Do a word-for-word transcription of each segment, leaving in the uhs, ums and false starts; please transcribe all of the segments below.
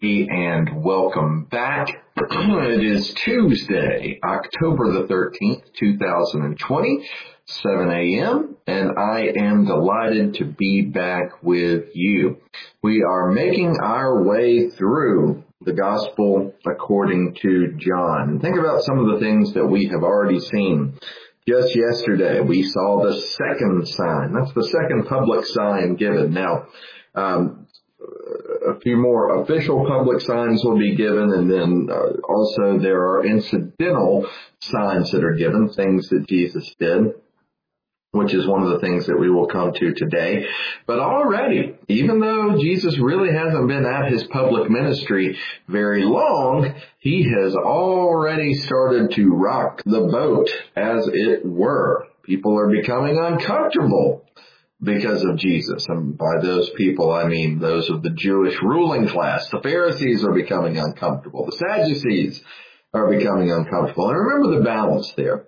And welcome back. It is Tuesday, October the thirteenth, two thousand twenty, seven a.m., and I am delighted to be back with you. We are making our way through the Gospel according to John. Think about some of the things that we have already seen. Just yesterday, we saw the second sign. That's the second public sign given. Now, um, a few more official public signs will be given, and then uh, also there are incidental signs that are given, things that Jesus did, which is one of the things that we will come to today. But already, even though Jesus really hasn't been at his public ministry very long, he has already started to rock the boat, as it were. People are becoming uncomfortable because of Jesus. And by those people, I mean those of the Jewish ruling class. The Pharisees are becoming uncomfortable. The Sadducees are becoming uncomfortable. And remember the balance there.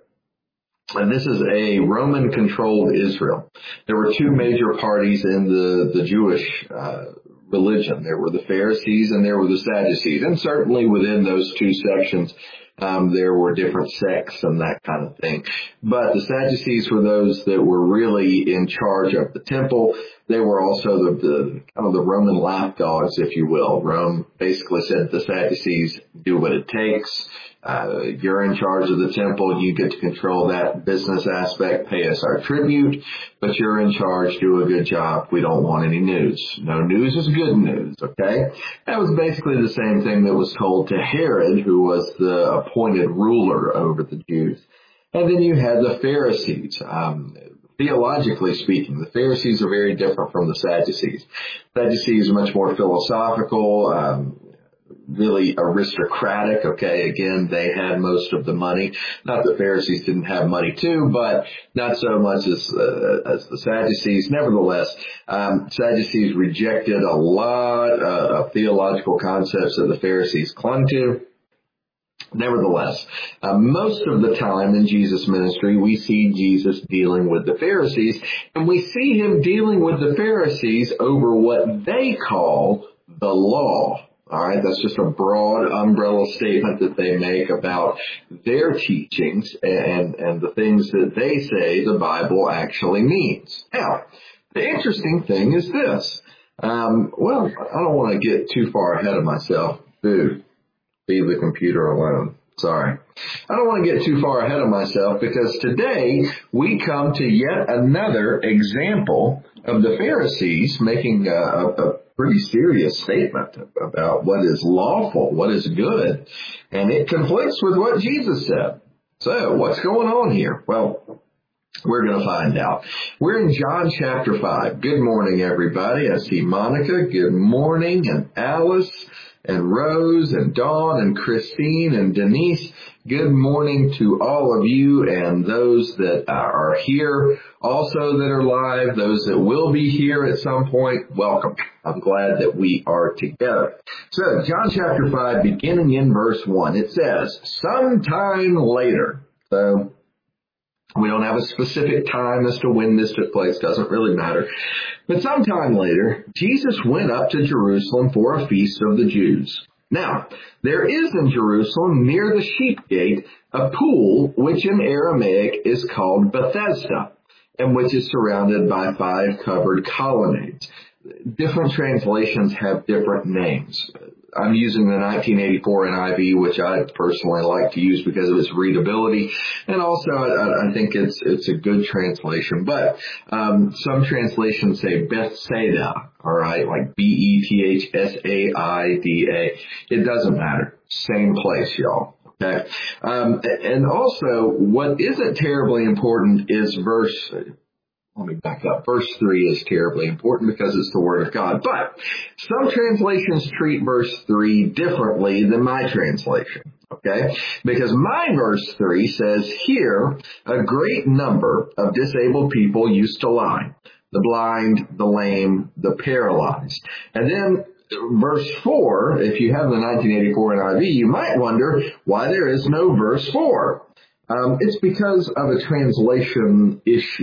And this is a Roman-controlled Israel. There were two major parties in the, the Jewish uh, religion. There were the Pharisees and there were the Sadducees. And certainly within those two sections, Um, there were different sects and that kind of thing. But the Sadducees were those that were really in charge of the temple. They were also the, the kind of the Roman lapdogs, if you will. Rome basically said to the Sadducees, do what it takes. Uh, you're in charge of the temple. You get to control that business aspect. Pay us our tribute, but you're in charge. Do a good job. We don't want any news. No news is good news, okay? That was basically the same thing that was told to Herod, who was the appointed ruler over the Jews. And then you had the Pharisees. Um, theologically speaking, the Pharisees are very different from the Sadducees. Sadducees are much more philosophical, um, really aristocratic. Okay, again, they had most of the money. Not that Pharisees didn't have money too, but not so much as uh, as the Sadducees. Nevertheless, um, Sadducees rejected a lot uh, of theological concepts that the Pharisees clung to. Nevertheless, uh, most of the time in Jesus' ministry, we see Jesus dealing with the Pharisees, and we see him dealing with the Pharisees over what they call the law. All right, that's just a broad umbrella statement that they make about their teachings and, and the things that they say the Bible actually means. Now, the interesting thing is this. Um, well, I don't want to get too far ahead of myself. Boo. Leave the computer alone. Sorry. I don't want to get too far ahead of myself because today we come to yet another example of the Pharisees making a, a pretty serious statement about what is lawful, what is good, and it conflicts with what Jesus said. So what's going on here? Well, we're going to find out. We're in John chapter five. Good morning, everybody. I see Monica. Good morning. And Alice and Rose and Dawn and Christine and Denise. Good morning to all of you and those that are here also that are live, those that will be here at some point. Welcome. I'm glad that we are together. So John chapter five, beginning in verse one, it says, sometime later. So we don't have a specific time as to when this took place. Doesn't really matter. But sometime later, Jesus went up to Jerusalem for a feast of the Jews. Now, there is in Jerusalem near the sheep gate a pool which in Aramaic is called Bethesda, and which is surrounded by five covered colonnades. Different translations have different names. I'm using the nineteen eighty-four N I V, which I personally like to use because of its readability, and also I, I think it's it's a good translation. But um, some translations say Bethsaida, all right, like B E T H S A I D A. It doesn't matter. Same place, y'all. Okay. Um, and also, what isn't terribly important is verse. Let me back up. Verse three is terribly important because it's the Word of God. But some translations treat verse three differently than my translation. Okay? Because my verse three says, here, a great number of disabled people used to lie. The blind, the lame, the paralyzed. And then verse four, if you have the nineteen eighty-four N I V, you might wonder why there is no verse four. Um, it's because of a translation issue.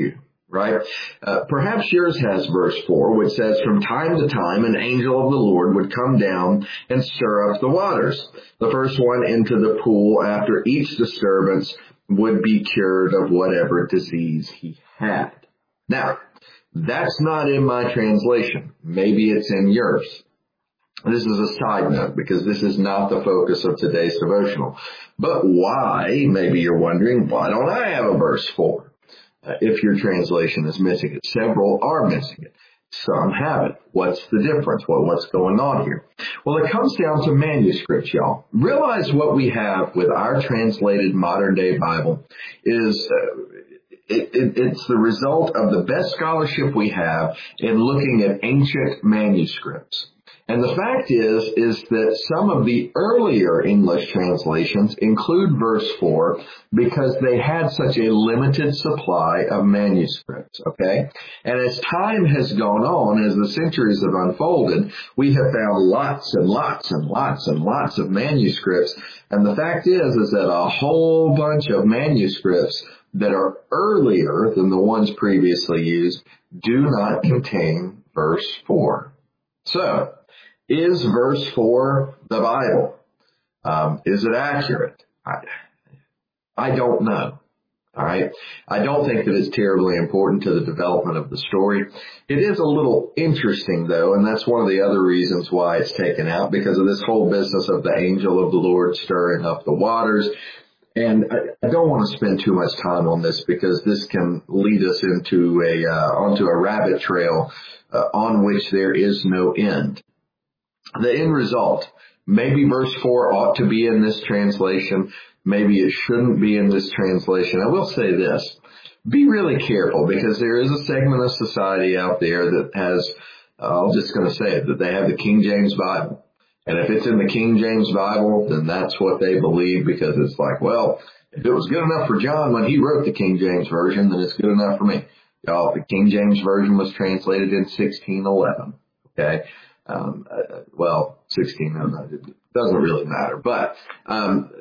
right? Uh, perhaps yours has verse four, which says, from time to time an angel of the Lord would come down and stir up the waters. The first one into the pool after each disturbance would be cured of whatever disease he had. Now, that's not in my translation. Maybe it's in yours. This is a side note because this is not the focus of today's devotional. But why, maybe you're wondering, why don't I have a verse four? Uh, if your translation is missing it. Several are missing it. Some have it. What's the difference? Well, what's going on here? Well, it comes down to manuscripts, y'all. Realize what we have with our translated modern day Bible is uh, it, it, it's the result of the best scholarship we have in looking at ancient manuscripts. And the fact is, is that some of the earlier English translations include verse four because they had such a limited supply of manuscripts, okay? And as time has gone on, as the centuries have unfolded, we have found lots and lots and lots and lots of manuscripts. And the fact is, is that a whole bunch of manuscripts that are earlier than the ones previously used do not contain verse four. So, is verse four the Bible? Um, is it accurate? I, I don't know. All right. I don't think that it's terribly important to the development of the story. It is a little interesting, though, and that's one of the other reasons why it's taken out, because of this whole business of the angel of the Lord stirring up the waters. And I, I don't want to spend too much time on this because this can lead us into a uh, onto a rabbit trail uh, on which there is no end. The end result, maybe verse four ought to be in this translation. Maybe it shouldn't be in this translation. I will say this. Be really careful because there is a segment of society out there that has, uh, I'm just going to say it, that they have the King James Bible. And if it's in the King James Bible, then that's what they believe because it's like, well, if it was good enough for John when he wrote the King James Version, then it's good enough for me. Y'all, the King James Version was translated in sixteen eleven. Okay. Um, uh, well, sixteen, no, no, it doesn't really matter. But um,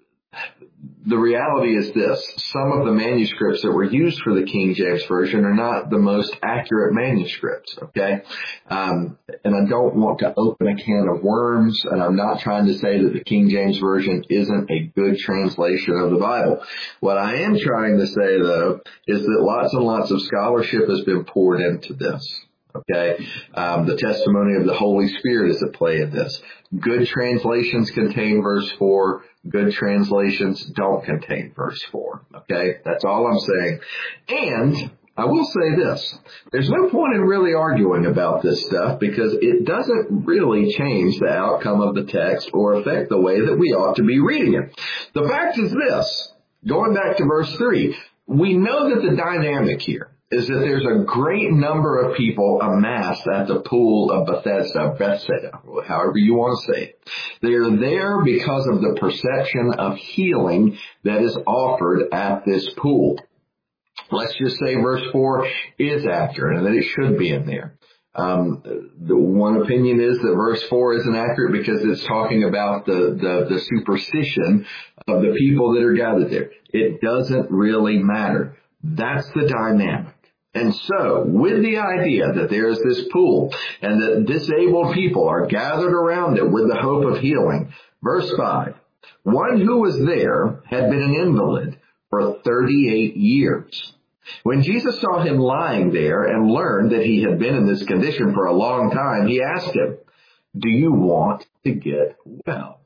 the reality is this. Some of the manuscripts that were used for the King James Version are not the most accurate manuscripts, okay? Um, and I don't want to open a can of worms, and I'm not trying to say that the King James Version isn't a good translation of the Bible. What I am trying to say, though, is that lots and lots of scholarship has been poured into this. Okay, um, the testimony of the Holy Spirit is at play in this. Good translations contain verse four. Good translations don't contain verse four. Okay, that's all I'm saying. And I will say this. There's no point in really arguing about this stuff because it doesn't really change the outcome of the text or affect the way that we ought to be reading it. The fact is this, going back to verse three, we know that the dynamic here is that there's a great number of people amassed at the pool of Bethesda, Bethsaida, however you want to say it. They are there because of the perception of healing that is offered at this pool. Let's just say verse four is accurate and that it should be in there. Um, the one opinion is that verse four isn't accurate because it's talking about the, the, the superstition of the people that are gathered there. It doesn't really matter. That's the dynamic. And so, with the idea that there's this pool and that disabled people are gathered around it with the hope of healing, verse five, one who was there had been an invalid for thirty-eight years. When Jesus saw him lying there and learned that he had been in this condition for a long time, he asked him, "Do you want to get well?"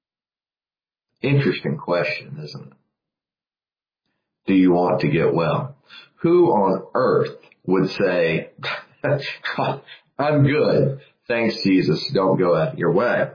Interesting question, isn't it? Do you want to get well? Who on earth would say, I'm good, thanks Jesus, don't go out of your way?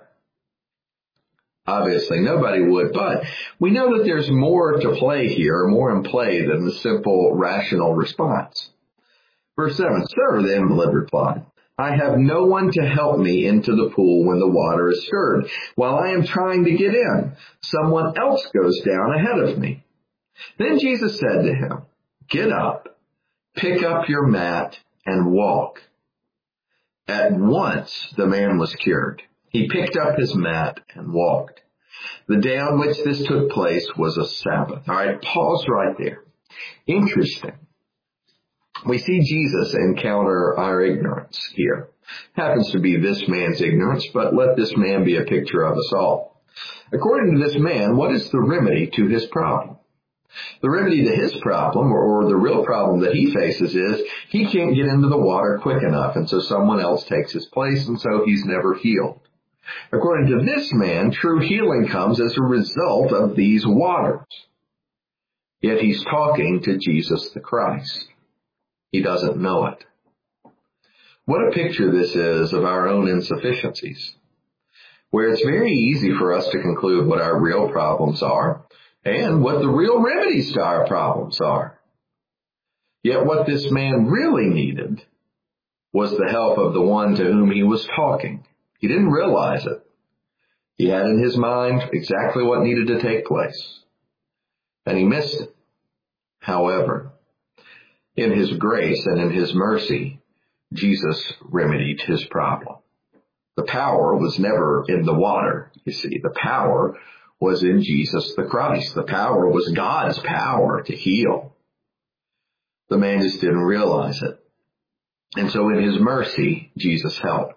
Obviously, nobody would, but we know that there's more to play here, more in play than the simple rational response. Verse seven, "Sir," the invalid replied, "I have no one to help me into the pool when the water is stirred. While I am trying to get in, someone else goes down ahead of me." Then Jesus said to him, "Get up, pick up your mat, and walk." At once the man was cured. He picked up his mat and walked. The day on which this took place was a Sabbath. All right, pause right there. Interesting. We see Jesus encounter our ignorance here. Happens to be this man's ignorance, but let this man be a picture of us all. According to this man, what is the remedy to his problem? The remedy to his problem, or the real problem that he faces, is he can't get into the water quick enough, and so someone else takes his place, and so he's never healed. According to this man, true healing comes as a result of these waters. Yet he's talking to Jesus the Christ. He doesn't know it. What a picture this is of our own insufficiencies, where it's very easy for us to conclude what our real problems are and what the real remedies to our problems are. Yet what this man really needed was the help of the one to whom he was talking. He didn't realize it. He had in his mind exactly what needed to take place, and he missed it. However, in his grace and in his mercy, Jesus remedied his problem. The power was never in the water, you see. The power was in Jesus the Christ. The power was God's power to heal. The man just didn't realize it. And so in his mercy, Jesus helped.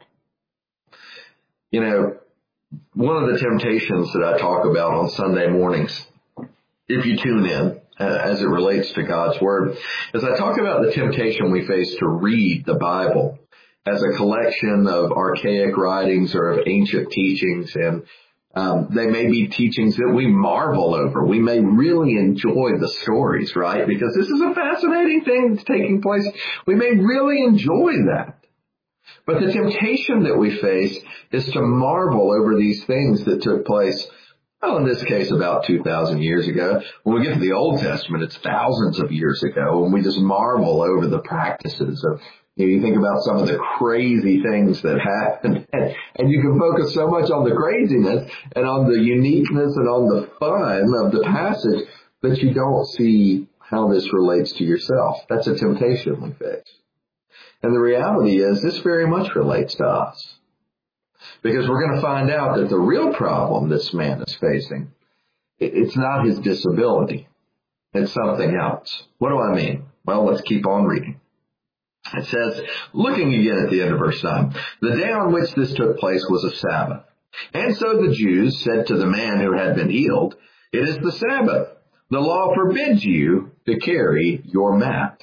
You know, one of the temptations that I talk about on Sunday mornings, if you tune in, uh, as it relates to God's Word, is I talk about the temptation we face to read the Bible as a collection of archaic writings or of ancient teachings, and um, they may be teachings that we marvel over. We may really enjoy the stories, right? Because this is a fascinating thing that's taking place. We may really enjoy that. But the temptation that we face is to marvel over these things that took place, well, in this case, about two thousand years ago. When we get to the Old Testament, it's thousands of years ago, and we just marvel over the practices of, you know, you think about some of the crazy things that happened, and, and you can focus so much on the craziness and on the uniqueness and on the fun of the passage that you don't see how this relates to yourself. That's a temptation we face. And the reality is this very much relates to us, because we're going to find out that the real problem this man is facing, it's not his disability. It's something else. What do I mean? Well, let's keep on reading. It says, looking again at the end of verse nine, the day on which this took place was a Sabbath. And so the Jews said to the man who had been healed, it is the Sabbath. The law forbids you to carry your mat.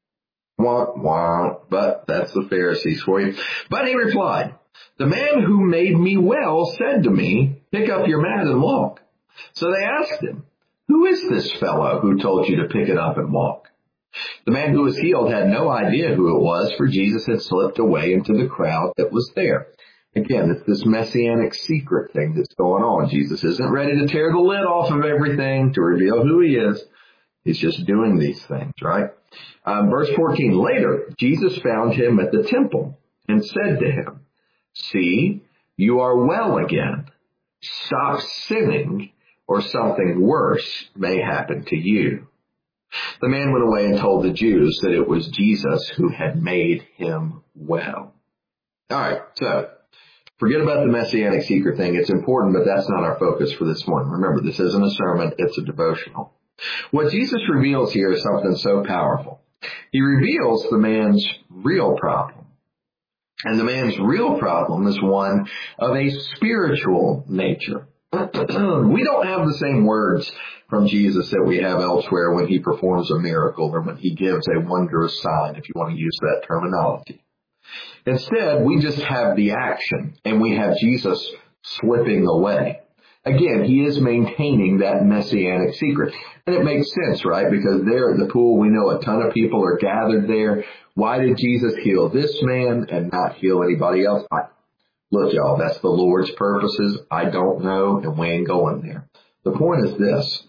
Wah, wah, but that's the Pharisees for you. But he replied, the man who made me well said to me, pick up your mat and walk. So they asked him, who is this fellow who told you to pick it up and walk? The man who was healed had no idea who it was, for Jesus had slipped away into the crowd that was there. Again, it's this messianic secret thing that's going on. Jesus isn't ready to tear the lid off of everything to reveal who he is. He's just doing these things, right? Um, verse fourteen, later, Jesus found him at the temple and said to him, see, you are well again. Stop sinning, or something worse may happen to you. The man went away and told the Jews that it was Jesus who had made him well. All right, so forget about the messianic secret thing. It's important, but that's not our focus for this morning. Remember, this isn't a sermon, it's a devotional. What Jesus reveals here is something so powerful. He reveals the man's real problem. And the man's real problem is one of a spiritual nature. We don't have the same words from Jesus that we have elsewhere when he performs a miracle or when he gives a wondrous sign, if you want to use that terminology. Instead, we just have the action, and we have Jesus slipping away. Again, he is maintaining that messianic secret. And it makes sense, right? Because there at the pool, we know a ton of people are gathered there. Why did Jesus heal this man and not heal anybody else? I, look, y'all, that's the Lord's purposes. I don't know, and we ain't going there. The point is this.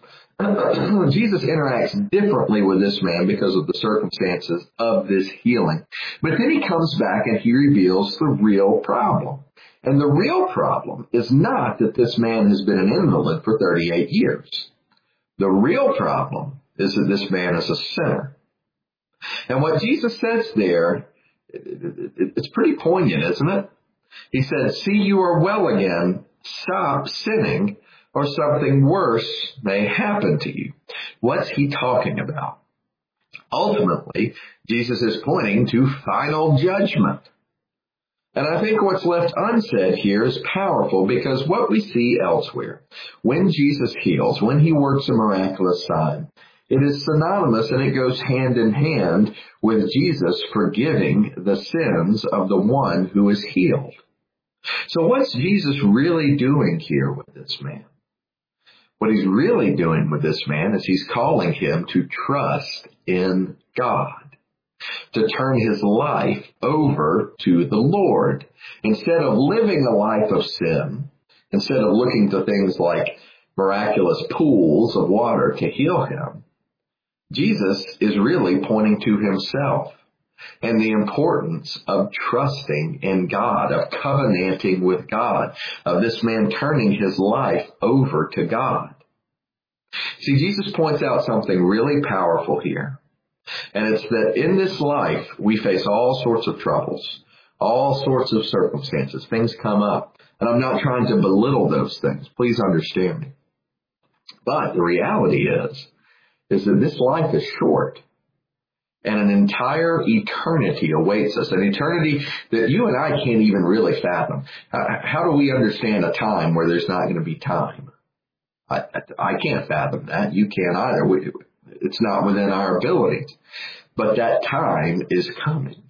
Jesus interacts differently with this man because of the circumstances of this healing. But then he comes back and he reveals the real problem. And the real problem is not that this man has been an invalid for thirty-eight years. The real problem is that this man is a sinner. And what Jesus says there, it's pretty poignant, isn't it? He said, see, you are well again. Stop sinning, or something worse may happen to you. What's he talking about? Ultimately, Jesus is pointing to final judgment. And I think what's left unsaid here is powerful, because what we see elsewhere, when Jesus heals, when he works a miraculous sign, it is synonymous and it goes hand in hand with Jesus forgiving the sins of the one who is healed. So what's Jesus really doing here with this man? What he's really doing with this man is he's calling him to trust in God, to turn his life over to the Lord. Instead of living a life of sin, instead of looking to things like miraculous pools of water to heal him, Jesus is really pointing to himself and the importance of trusting in God, of covenanting with God, of this man turning his life over to God. See, Jesus points out something really powerful here. And it's that in this life, we face all sorts of troubles, all sorts of circumstances. Things come up. And I'm not trying to belittle those things. Please understand me. But the reality is, is that this life is short. And an entire eternity awaits us, an eternity that you and I can't even really fathom. How do we understand a time where there's not going to be time? I, I can't fathom that. You can't either. We, it's not within our abilities. But that time is coming.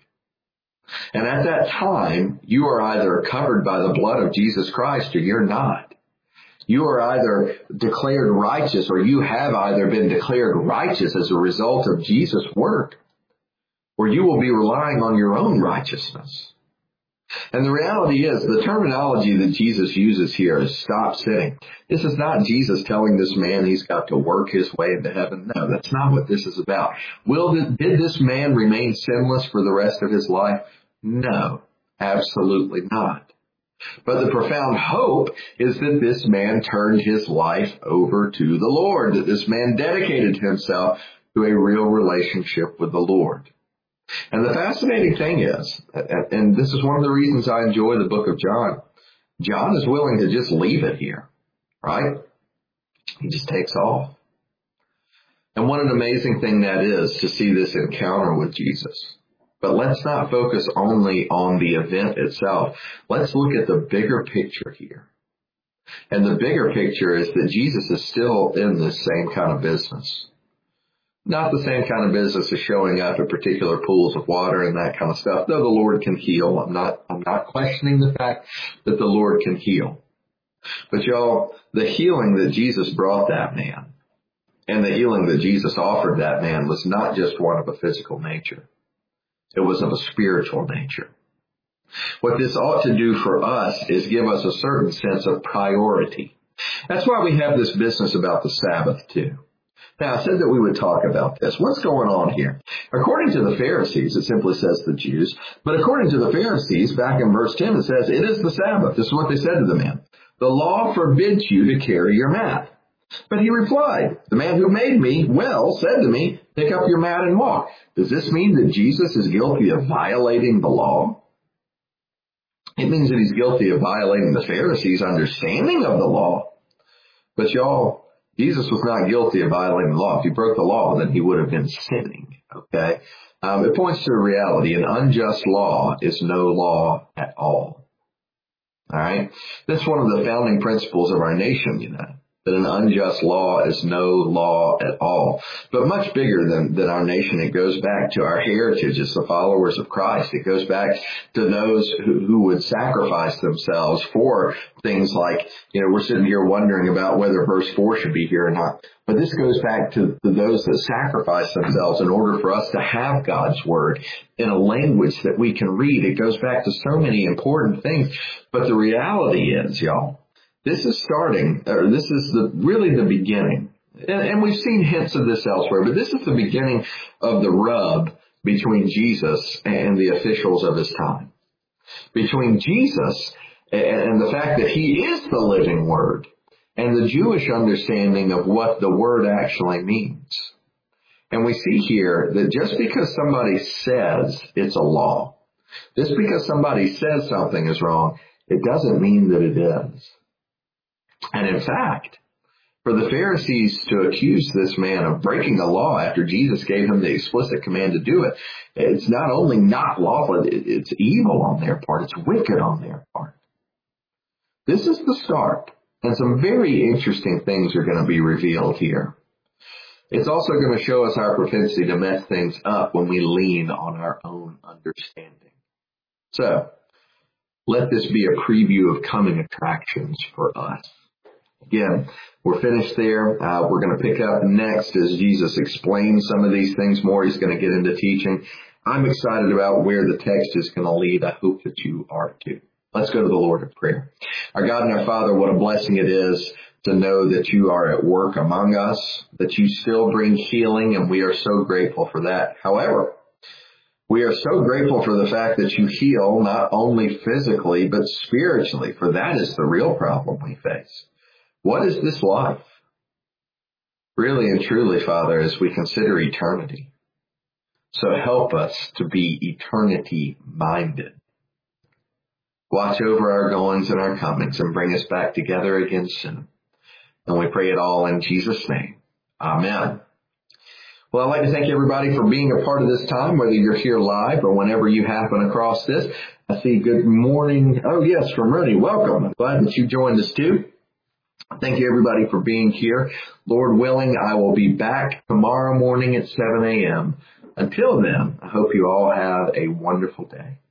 And at that time, you are either covered by the blood of Jesus Christ or you're not. You are either declared righteous, or you have either been declared righteous as a result of Jesus' work, or you will be relying on your own righteousness. And the reality is, the terminology that Jesus uses here is stop sinning. This is not Jesus telling this man he's got to work his way into heaven. No, that's not what this is about. Will the, did this man remain sinless for the rest of his life? No, absolutely not. But the profound hope is that this man turned his life over to the Lord, that this man dedicated himself to a real relationship with the Lord. And the fascinating thing is, and this is one of the reasons I enjoy the book of John, John is willing to just leave it here, right? He just takes off. And what an amazing thing that is to see this encounter with Jesus. But let's not focus only on the event itself. Let's look at the bigger picture here. And the bigger picture is that Jesus is still in this same kind of business. Not the same kind of business as showing up at particular pools of water and that kind of stuff, though the Lord can heal. I'm not, I'm not questioning the fact that the Lord can heal. But y'all, the healing that Jesus brought that man and the healing that Jesus offered that man was not just one of a physical nature. It was of a spiritual nature. What this ought to do for us is give us a certain sense of priority. That's why we have this business about the Sabbath too. Now, I said that we would talk about this. What's going on here? According to the Pharisees, it simply says the Jews. But according to the Pharisees, back in verse ten, it says, it is the Sabbath. This is what they said to the man. The law forbids you to carry your mat. But he replied, the man who made me well said to me, pick up your mat and walk. Does this mean that Jesus is guilty of violating the law? It means that he's guilty of violating the Pharisees' understanding of the law. But y'all, Jesus was not guilty of violating the law. If he broke the law, then he would have been sinning. Okay? Um, it points to a reality. An unjust law is no law at all. All right? That's one of the founding principles of our nation, you know, that an unjust law is no law at all. But much bigger than, than our nation, it goes back to our heritage as the followers of Christ. It goes back to those who, who would sacrifice themselves for things like, you know, we're sitting here wondering about whether verse four should be here or not. But this goes back to, to those that sacrifice themselves in order for us to have God's word in a language that we can read. It goes back to so many important things. But the reality is, y'all, this is starting, or this is the really the beginning. And, and we've seen hints of this elsewhere, but this is the beginning of the rub between Jesus and the officials of his time. Between Jesus and the fact that he is the living word and the Jewish understanding of what the word actually means. And we see here that just because somebody says it's a law, just because somebody says something is wrong, it doesn't mean that it is. And in fact, For the Pharisees to accuse this man of breaking the law after Jesus gave him the explicit command to do it, it's not only not lawful, it's evil on their part. It's wicked on their part. This is the start, and some very interesting things are going to be revealed here. It's also going to show us our propensity to mess things up when we lean on our own understanding. So, let this be a preview of coming attractions for us. Again, we're finished there. Uh, we're going to pick up next as Jesus explains some of these things more. He's going to get into teaching. I'm excited about where the text is going to lead. I hope that you are too. Let's go to the Lord in prayer. Our God and our Father, what a blessing it is to know that you are at work among us, that you still bring healing, and we are so grateful for that. However, we are so grateful for the fact that you heal not only physically, but spiritually, for that is the real problem we face. What is this life? Really and truly, Father, as we consider eternity. So help us to be eternity-minded. Watch over our goings and our comings and bring us back together again soon. And we pray it all in Jesus' name. Amen. Well, I'd like to thank everybody for being a part of this time, whether you're here live or whenever you happen across this. I see good morning. Oh, yes, from Rooney. Welcome. I'm glad that you joined us too. Thank you, everybody, for being here. Lord willing, I will be back tomorrow morning at seven a.m. Until then, I hope you all have a wonderful day.